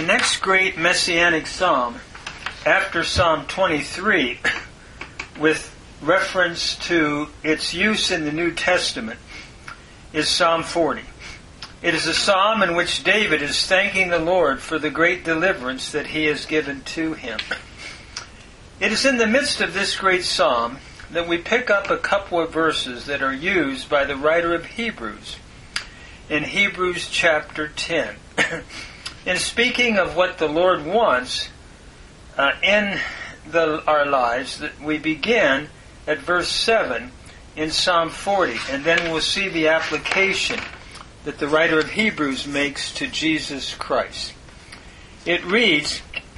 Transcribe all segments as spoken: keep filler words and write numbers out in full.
next great messianic psalm, after Psalm twenty-three, with reference to its use in the New Testament, is Psalm forty. It is a psalm in which David is thanking the Lord for the great deliverance that He has given to him. It is in the midst of this great psalm that we pick up a couple of verses that are used by the writer of Hebrews in Hebrews chapter ten. In speaking of what the Lord wants uh, in the, our lives, that we begin at verse seven in Psalm forty, and then we'll see the application that the writer of Hebrews makes to Jesus Christ. It reads,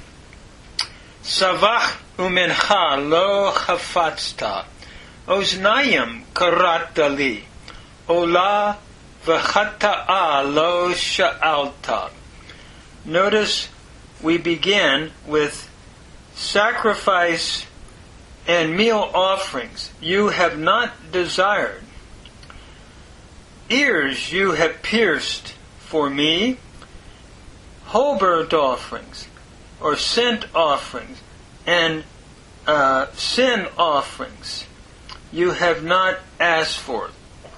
Savach umincha lo chafatzta, oznayim karata li, ola v'chata'a lo sha'alta. Notice we begin with sacrifice and meal offerings you have not desired. Ears you have pierced for me. Whole burnt offerings, or scent offerings, and uh, sin offerings you have not asked for.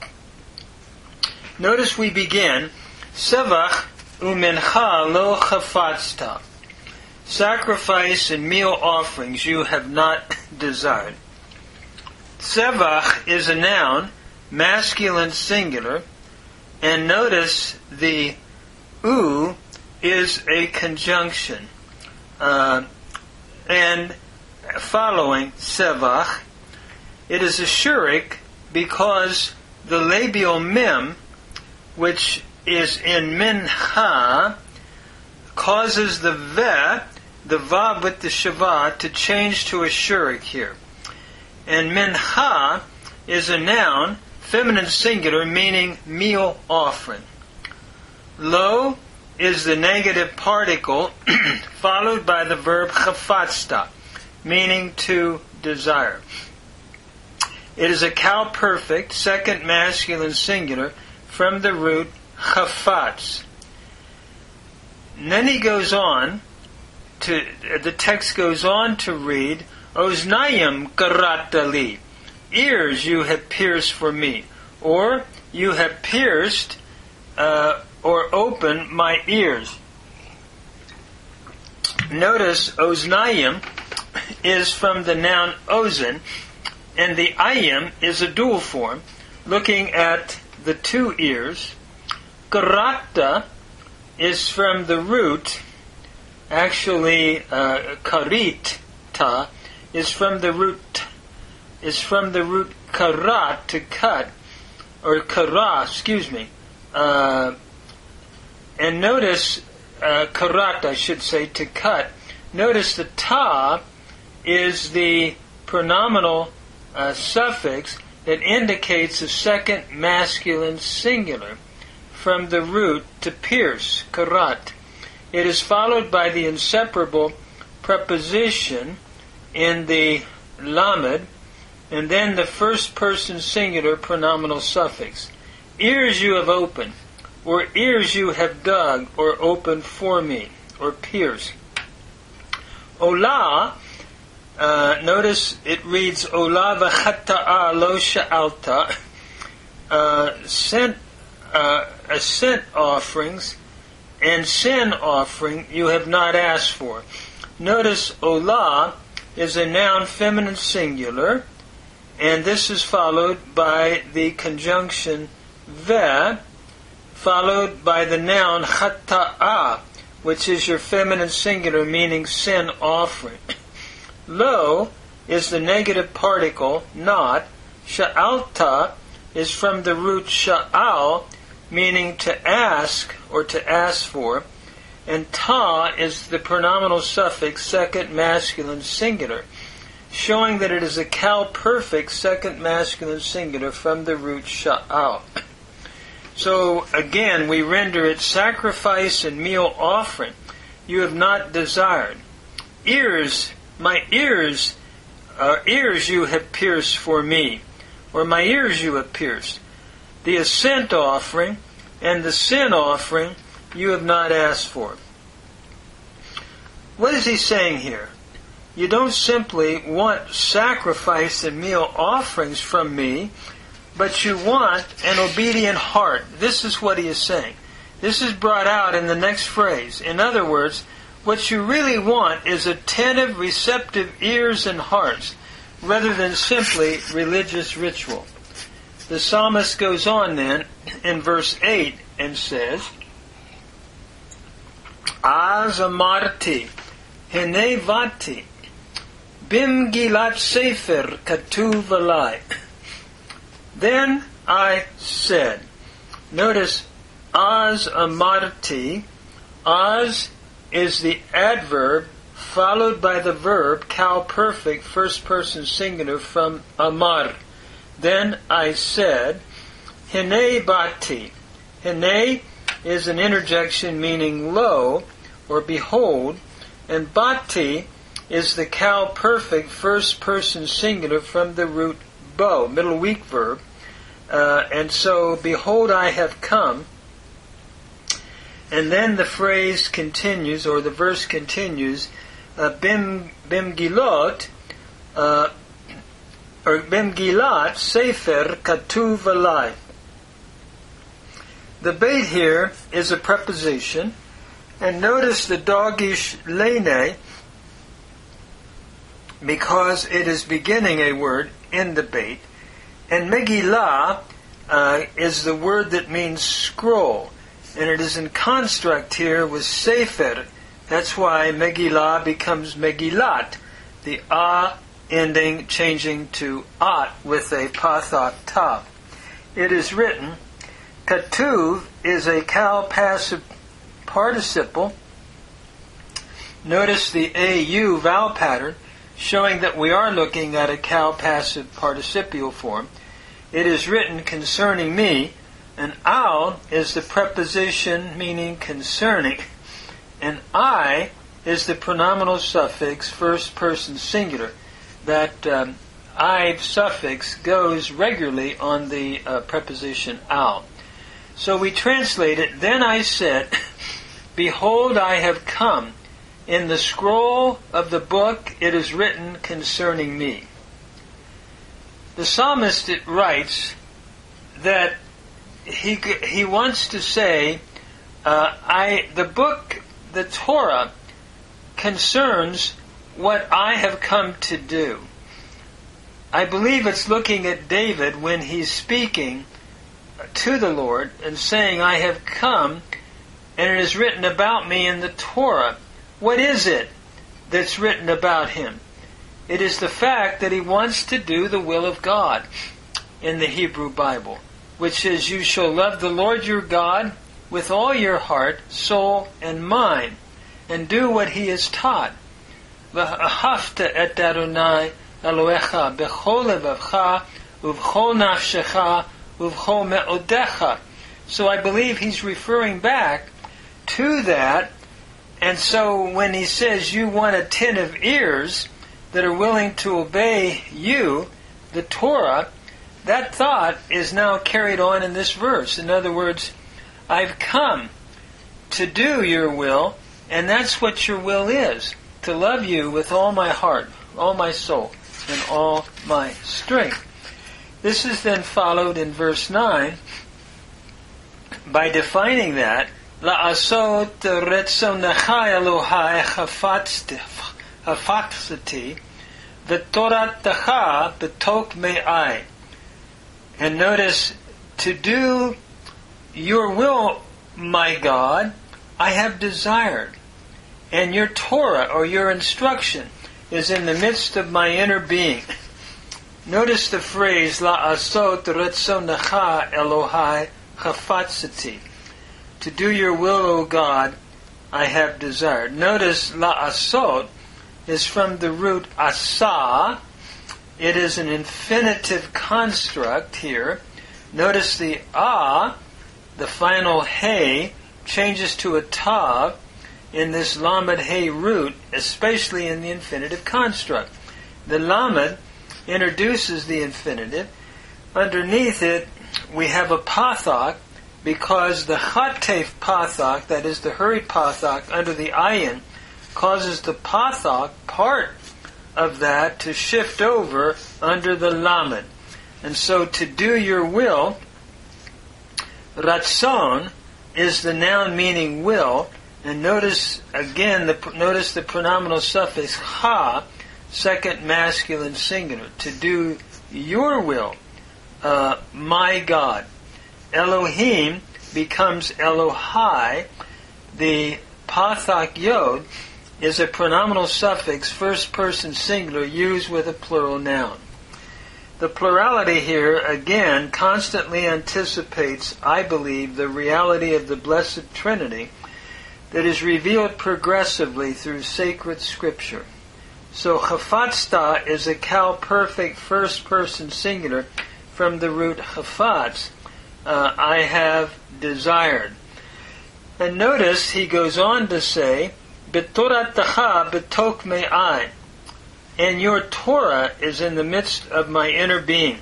Notice we begin, Sevach umincha lo chafatzta. Sacrifice and meal offerings you have not desired. Sevach is a noun, masculine singular, and notice the u is a conjunction. Uh, and following sevach, it is a shurik because the labial mem, which is in mincha, causes the ve, the vav with the shavah, to change to a shurik here. And mincha is a noun, feminine singular, meaning meal offering. Lo is the negative particle followed by the verb chafatzta, meaning to desire. It is a cow perfect, second masculine singular, from the root chafatz. And then he goes on to, the text goes on to read, Oznayim karata li, ears you have pierced for me, or you have pierced uh, or opened my ears. Notice oznayim is from the noun ozen, and the ayim is a dual form, looking at the two ears. Karata is from the root, actually uh, karita is from the root is from the root karat, to cut, or kara, excuse me. Uh, and notice, uh, karat, I should say, to cut. Notice the ta is the pronominal uh, suffix that indicates a second masculine singular from the root to pierce, karat. It is followed by the inseparable preposition in the lamed, and then the first person singular pronominal suffix. Ears you have opened, or ears you have dug, or opened for me, or pierced. Olah, uh, notice it reads, Olah v'chata'a lo sha'alta, uh, scent, uh, scent offerings, and sin offering you have not asked for. Notice Olah is a noun feminine singular, and this is followed by the conjunction ve, followed by the noun chata'a, which is your feminine singular, meaning sin offering. Lo is the negative particle, not. Sha'alta is from the root sha'al, meaning to ask or to ask for. And ta is the pronominal suffix, second masculine singular, showing that it is a cow perfect second masculine singular from the root sha'al. So again, we render it sacrifice and meal offering you have not desired. Ears, my ears, uh, ears you have pierced for me, or my ears you have pierced. The ascent offering and the sin offering you have not asked for. what is he saying here? You don't simply want sacrifice and meal offerings from me, but you want an obedient heart. This is what he is saying. This is brought out in the next phrase. In other words, what you really want is attentive, receptive ears and hearts, rather than simply religious ritual. The psalmist goes on then in verse eight and says, Az amarti, hene vati, bim gilat sefer katuv alai. Then I said. Notice, Az amarti. Az is the adverb followed by the verb, cal perfect, first person singular from amar. Then I said, hene bati. Hene is an interjection meaning lo, or behold, and bati is the cal perfect, first person singular from the root bo, middle weak verb. Uh, and so, behold, I have come. And then the phrase continues, or the verse continues, uh, bim bim gilot, uh, or bim gilat sefer katuv alai. The bait here is a preposition, and notice the dogish lene, because it is beginning a word in the bait, and Megillah uh, is the word that means scroll. And it is in construct here with Sefer. That's why Megillah becomes Megillat. The A ending changing to At with a Pathak Tav. It is written, Katuv is a cal passive participle. Notice the A U vowel pattern, showing that we are looking at a cal passive participial form. It is written concerning me. And al is the preposition meaning concerning, and I is the pronominal suffix first person singular. That um, I suffix goes regularly on the uh, preposition al. So we translate it, then I said, behold, I have come. In the scroll of the book it is written concerning me. The psalmist writes that He he wants to say, uh, I the book, the Torah, concerns what I have come to do. I believe it's looking at David when he's speaking to the Lord and saying, I have come, and it is written about me in the Torah. What is it that's written about him? It is the fact that he wants to do the will of God in the Hebrew Bible, which is, you shall love the Lord your God with all your heart, soul, and mind, and do what he has taught. V'ahavta et Adonai Elohecha b'chol levavcha uv'chol nafshecha uv'chol me'odecha. So I believe he's referring back to that. And so when he says you want attentive ears that are willing to obey you, the Torah, that thought is now carried on in this verse. In other words, I've come to do your will, and that's what your will is, to love you with all my heart, all my soul, and all my strength. This is then followed in verse nine by defining that, La'asot retzonecha Elohai hafatzti v'toratacha betok me'ai. And notice, to do your will, my God, I have desired. And your Torah, or your instruction, is in the midst of my inner being. Notice the phrase, La'asot retzonecha Elohai chafatzati. To do your will, O God, I have desired. Notice, La'asot is from the root asa. It is an infinitive construct here. Notice the a, the final he, changes to a tav in this lamed he root, especially in the infinitive construct. The lamed introduces the infinitive. Underneath it, we have a pathak, because the chatef pathak, that is the hurried pathak under the ayin, causes the pathak, part of that, to shift over under the lamed. And so to do your will, ratzon is the noun meaning will, and notice again, the notice the pronominal suffix ha, second masculine singular, to do your will, uh, my God. Elohim becomes Elohai. The pathak yod is a pronominal suffix, first person singular, used with a plural noun. The plurality here, again, constantly anticipates, I believe, the reality of the Blessed Trinity that is revealed progressively through sacred Scripture. So chafatzta is a Cal perfect first person singular from the root chafatz, uh, I have desired. And notice he goes on to say, B'toratacha b'tok me'ai, and your Torah is in the midst of my inner being.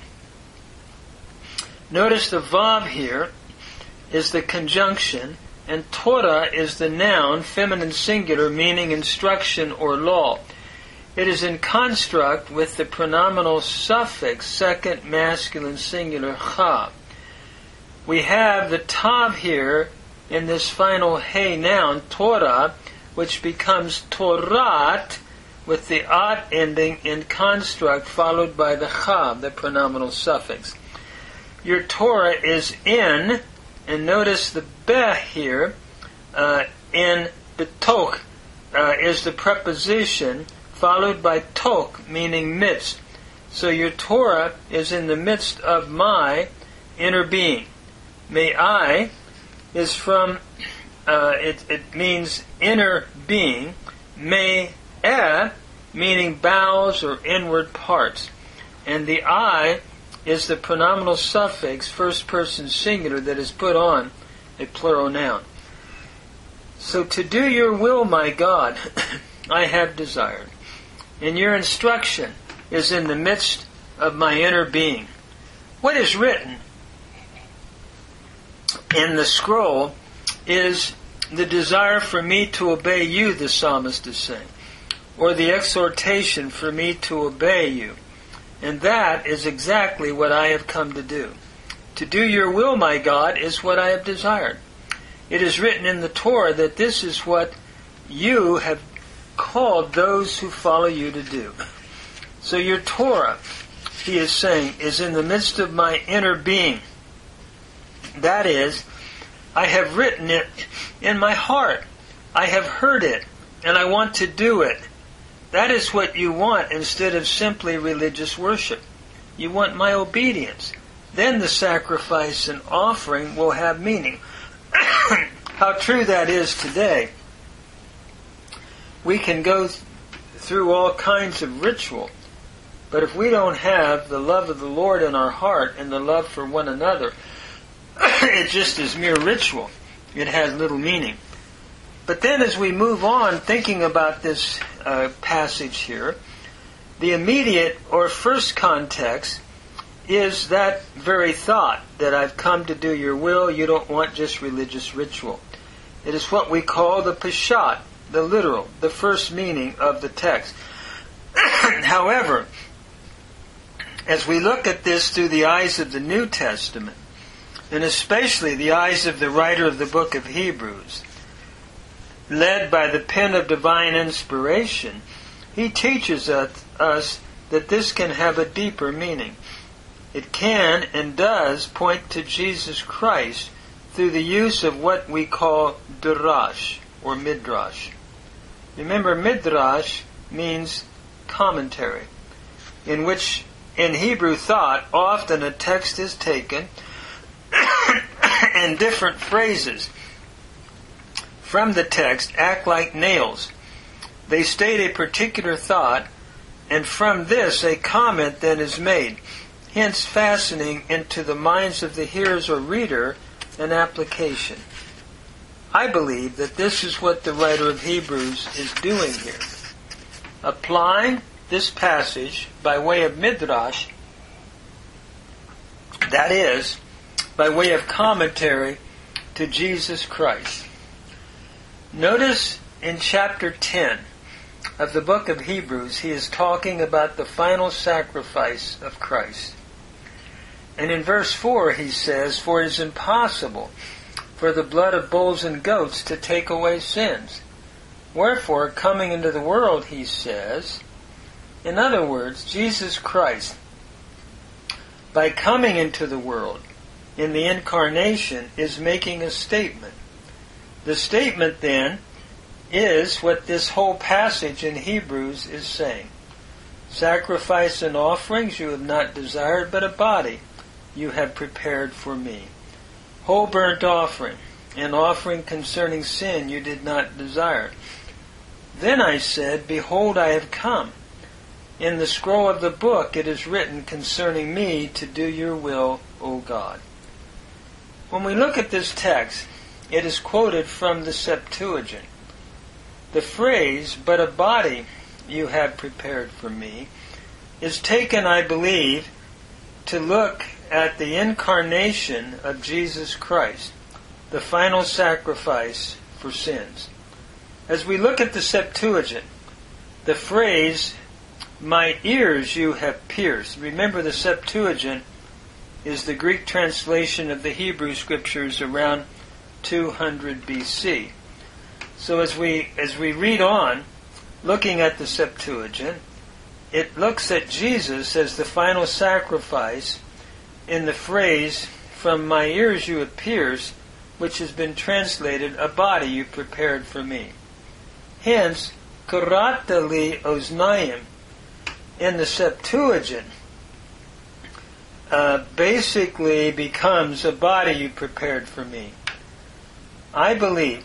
Notice the vav here is the conjunction, and Torah is the noun, feminine singular, meaning instruction or law. It is in construct with the pronominal suffix, second masculine singular, cha. We have the tav here in this final hey noun, Torah, which becomes Torat, with the at ending in construct followed by the cha, the pronominal suffix. Your Torah is in, and notice the beh here, uh, in betok uh, is the preposition followed by tok, meaning midst. So your Torah is in the midst of my inner being. May I is from, uh, it, it means inner being. May eh, meaning bowels or inward parts. And the I is the pronominal suffix, first person singular, that is put on a plural noun. So to do your will, my God, I have desired. And your instruction is in the midst of my inner being. What is written in the scroll is the desire for me to obey you, the psalmist is saying, or the exhortation for me to obey you. And that is exactly what I have come to do. To do your will, my God, is what I have desired. It is written in the Torah that this is what you have called those who follow you to do. So your Torah, he is saying, is in the midst of my inner being. That is, I have written it in my heart. I have heard it, and I want to do it. That is what you want instead of simply religious worship. You want my obedience. Then the sacrifice and offering will have meaning. How true that is today. We can go th- through all kinds of ritual, but if we don't have the love of the Lord in our heart and the love for one another, it just is mere ritual. It has little meaning. But then as we move on thinking about this uh, passage here, the immediate or first context is that very thought, that I've come to do your will. You don't want just religious ritual. It is what we call the peshat, the literal, the first meaning of the text. However, as we look at this through the eyes of the New Testament, and especially the eyes of the writer of the book of Hebrews, led by the pen of divine inspiration, he teaches us that this can have a deeper meaning. It can and does point to Jesus Christ through the use of what we call darash or midrash. Remember, midrash means commentary, in which in Hebrew thought often a text is taken and different phrases from the text act like nails. They state a particular thought, and from this a comment then is made, hence fastening into the minds of the hearers or reader an application. I believe that this is what the writer of Hebrews is doing here. Applying this passage by way of midrash, that is, by way of commentary to Jesus Christ. Notice in chapter ten of the book of Hebrews, he is talking about the final sacrifice of Christ. And in verse four he says, "For it is impossible for the blood of bulls and goats to take away sins. Wherefore, coming into the world," he says, in other words, Jesus Christ, by coming into the world in the incarnation, is making a statement. The statement then is what this whole passage in Hebrews is saying. "Sacrifice and offerings you have not desired, but a body you have prepared for me. Whole burnt offering, and offering concerning sin you did not desire. Then I said, Behold, I have come. In the scroll of the book it is written concerning me to do your will, O God." When we look at this text, it is quoted from the Septuagint. The phrase, "but a body you have prepared for me," is taken, I believe, to look at the incarnation of Jesus Christ, the final sacrifice for sins. As we look at the Septuagint, the phrase, "my ears you have pierced," remember the Septuagint is the Greek translation of the Hebrew Scriptures around two hundred B C. So as we as we read on, looking at the Septuagint, it looks at Jesus as the final sacrifice in the phrase, "From my ears you have pierced," which has been translated, "a body you prepared for me." Hence, "Karata li oznayim" in the Septuagint uh, basically becomes "a body you prepared for me." I believe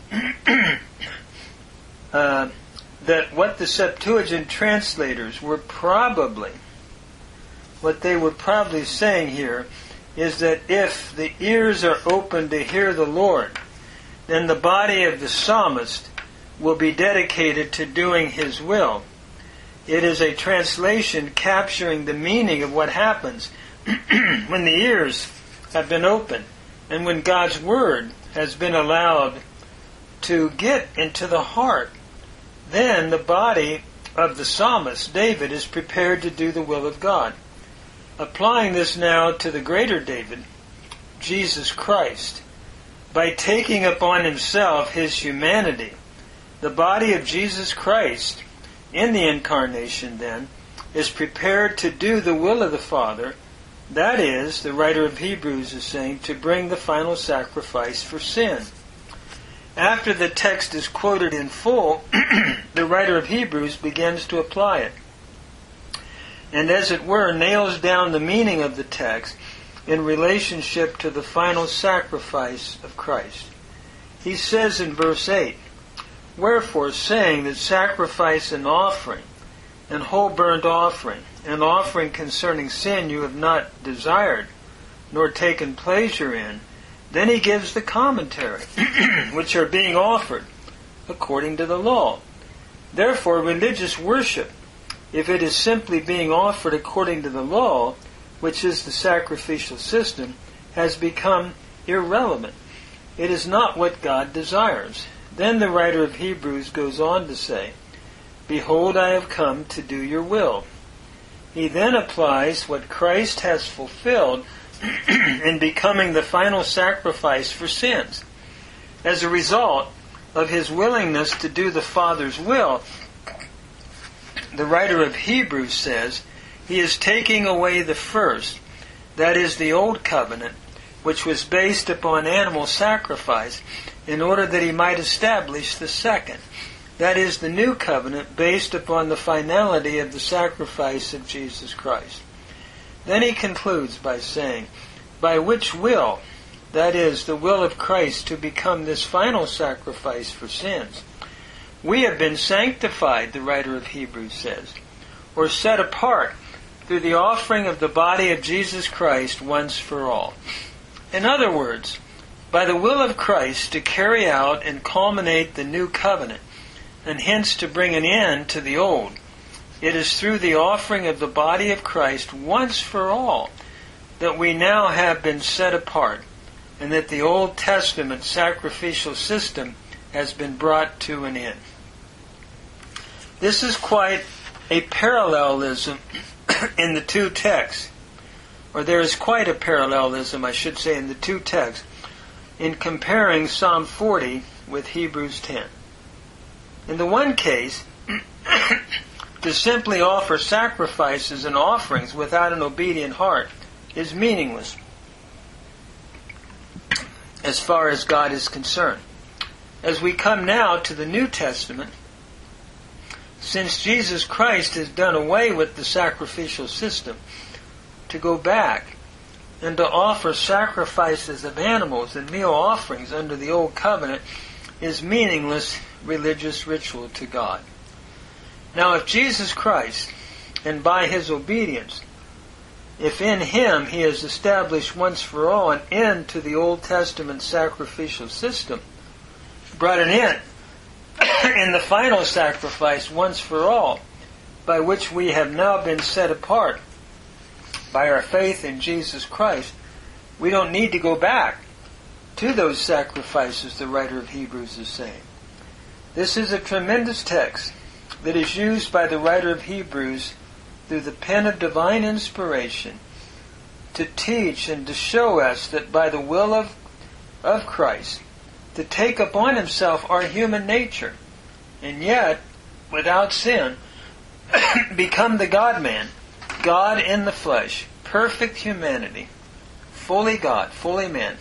uh, that what the Septuagint translators were probably, what they were probably saying here is that if the ears are open to hear the Lord, then the body of the psalmist will be dedicated to doing his will. It is a translation capturing the meaning of what happens when the ears have been opened and when God's Word has been allowed to get into the heart. Then the body of the psalmist, David, is prepared to do the will of God. Applying this now to the greater David, Jesus Christ, by taking upon himself his humanity, the body of Jesus Christ in the incarnation then is prepared to do the will of the Father. That is, the writer of Hebrews is saying, to bring the final sacrifice for sin. After the text is quoted in full, the writer of Hebrews begins to apply it, and as it were, nails down the meaning of the text in relationship to the final sacrifice of Christ. He says in verse eight, "Wherefore, saying that sacrifice and offering, and whole burnt offering, and offering concerning sin you have not desired, nor taken pleasure in," then he gives the commentary, which are being offered according to the law. Therefore, religious worship, if it is simply being offered according to the law, which is the sacrificial system, has become irrelevant. It is not what God desires. Then the writer of Hebrews goes on to say, "Behold, I have come to do your will." He then applies what Christ has fulfilled in becoming the final sacrifice for sins. As a result of his willingness to do the Father's will, the writer of Hebrews says, he is taking away the first, that is the old covenant, which was based upon animal sacrifice, in order that he might establish the second, that is the new covenant based upon the finality of the sacrifice of Jesus Christ. Then he concludes by saying, by which will, that is, the will of Christ to become this final sacrifice for sins, we have been sanctified, the writer of Hebrews says, or set apart through the offering of the body of Jesus Christ once for all. In other words, by the will of Christ to carry out and culminate the new covenant, and hence to bring an end to the old, it is through the offering of the body of Christ once for all that we now have been set apart, and that the Old Testament sacrificial system has been brought to an end. This is quite a parallelism in the two texts, or there is quite a parallelism, I should say, in the two texts, in comparing Psalm forty with Hebrews ten. In the one case, to simply offer sacrifices and offerings without an obedient heart is meaningless as far as God is concerned. As we come now to the New Testament, since Jesus Christ has done away with the sacrificial system, to go back and to offer sacrifices of animals and meal offerings under the Old Covenant is meaningless religious ritual to God. Now, if Jesus Christ, and by His obedience, if in Him He has established once for all an end to the Old Testament sacrificial system, brought an end in the final sacrifice once for all, by which we have now been set apart by our faith in Jesus Christ, we don't need to go back to those sacrifices, the writer of Hebrews is saying. This is a tremendous text that is used by the writer of Hebrews through the pen of divine inspiration to teach and to show us that by the will of, of Christ, to take upon Himself our human nature, and yet, without sin, become the God-man, God in the flesh, perfect humanity, fully God, fully man.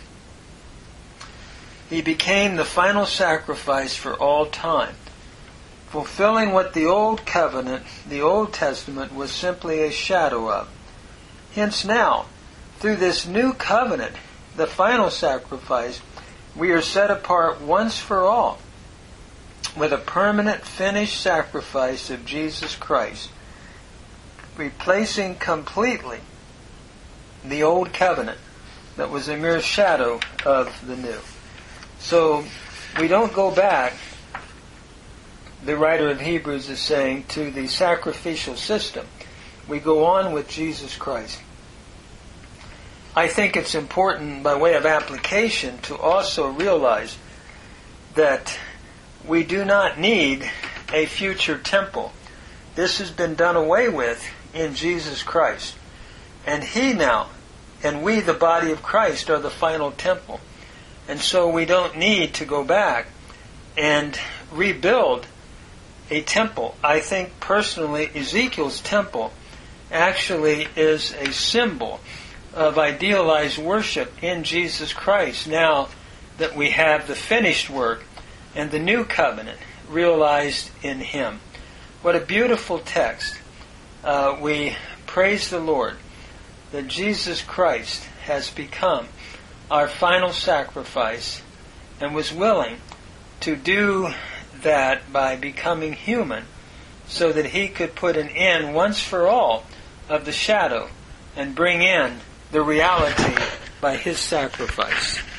He became the final sacrifice for all time, fulfilling what the Old Covenant, the Old Testament, was simply a shadow of. Hence now, through this new covenant, the final sacrifice, we are set apart once for all with a permanent finished sacrifice of Jesus Christ, replacing completely the Old Covenant that was a mere shadow of the new. So we don't go back, the writer of Hebrews is saying, to the sacrificial system. We go on with Jesus Christ. I think it's important, by way of application, to also realize that we do not need a future temple. This has been done away with in Jesus Christ. And He now, and we, the body of Christ, are the final temple. And so we don't need to go back and rebuild a temple. I think personally Ezekiel's temple actually is a symbol of idealized worship in Jesus Christ, now that we have the finished work and the new covenant realized in Him. What a beautiful text. Uh, we praise the Lord that Jesus Christ has become our final sacrifice and was willing to do that by becoming human so that He could put an end once for all of the shadow and bring in the reality by His sacrifice.